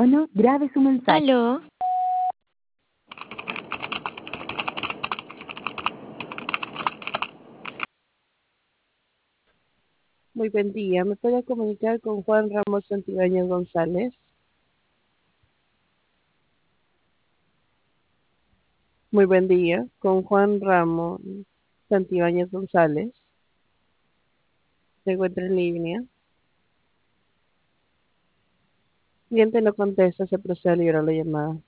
tono, grabe su mensaje. Aló, Muy buen día. ¿Me puede comunicar con Juan Ramos Santibáñez González? Muy buen día. Con Juan Ramos Santibáñez González. Se encuentra en línea. Cliente no contesta, se procede a liberar la llamada.